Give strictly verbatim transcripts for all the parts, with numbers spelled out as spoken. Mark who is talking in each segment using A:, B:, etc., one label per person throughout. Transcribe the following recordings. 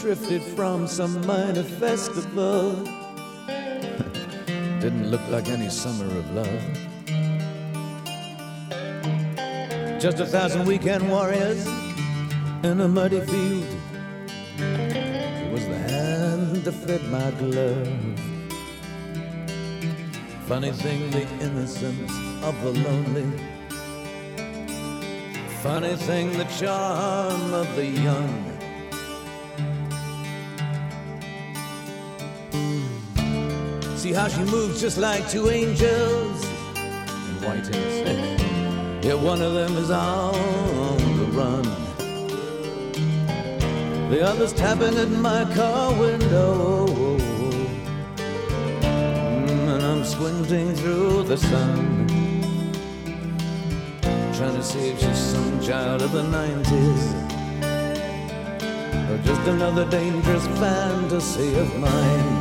A: drifted from some minor festival. Didn't look like any summer of love. Just a thousand weekend warriors in a muddy field. It was the hand that fed my glove. Funny thing, the innocence of the lonely. Funny thing, the charm of the young. See how she moves just like two angels in white and yeah, one of them is on the run. The other's tapping at my car window, mm, and I'm squinting through the sun, trying to see if she's some child of the nineties or just another dangerous fantasy of mine.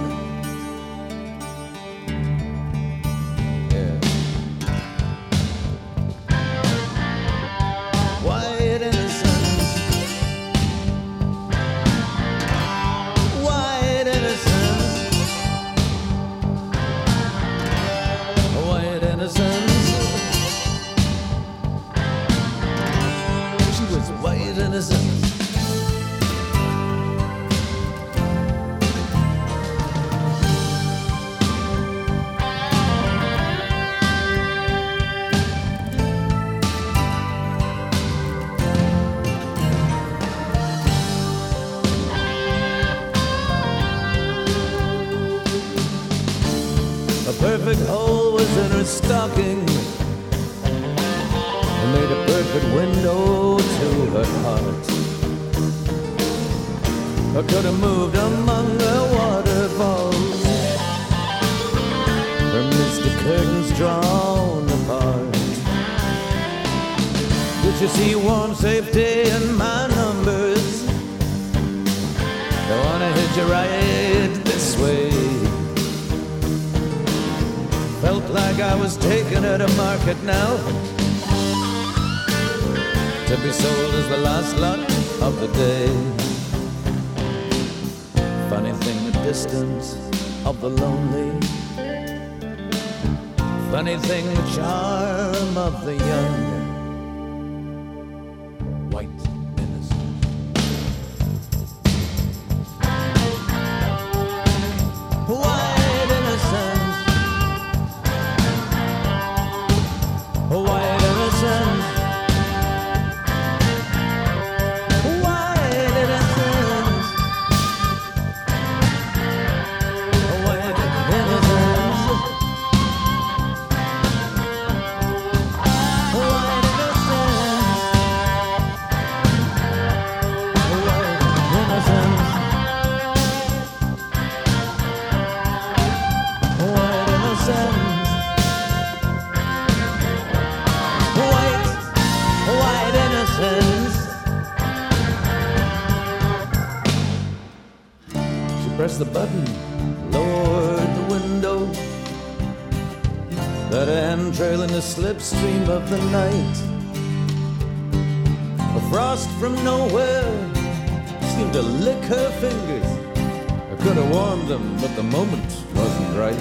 A: Perfect hole was in her stocking, and made a perfect window to her heart. I could have moved among the waterfalls, her misty curtains drawn apart. Did you see warm safety in my numbers? Don't wanna hit you right this way. Felt like I was taken at a market now, to be sold as the last lot of the day. Funny thing, the distance of the lonely. Funny thing, the charm of the young. White innocence. White innocence. White innocence, white innocence, white innocence, white innocence, white innocence. She pressed the button, lowered the window, let her hand trail in the slipstream of the night. A frost from nowhere seemed to lick her fingers. I could have warmed them, but the moment wasn't right.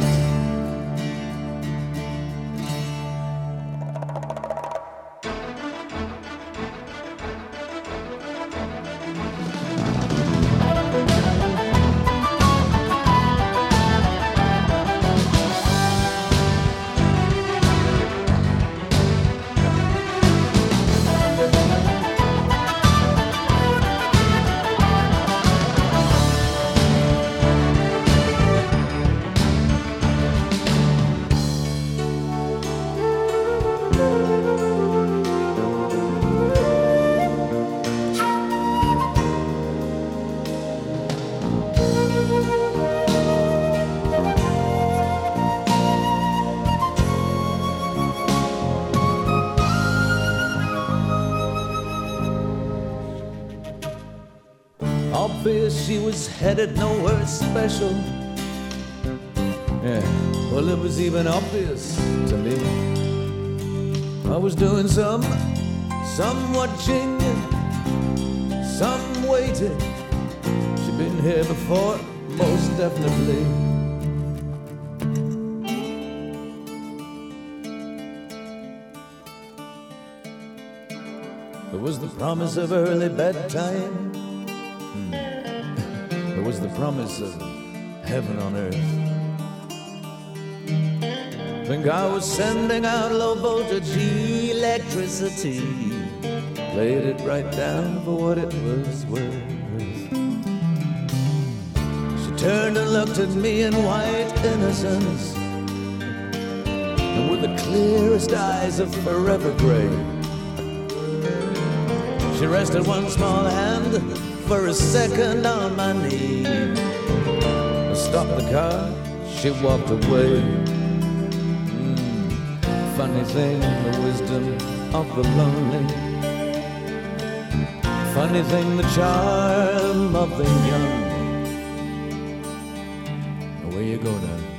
A: Obvious she was headed nowhere special. Yeah, well, it was even obvious to me. I was doing some, some watching, some waiting. She'd been here before, most definitely. There was the promise of early bedtime. Hmm. There was the promise of heaven on earth. Think I was sending out low voltage electricity. Laid it right down for what it was worth. She turned and looked at me in white innocence, and with the clearest eyes of forever gray, she rested one small hand for a second on my knee. I stopped the car, she walked away. Mm, funny thing, the wisdom of the lonely. Funny thing, the charm of the young. Where you go now?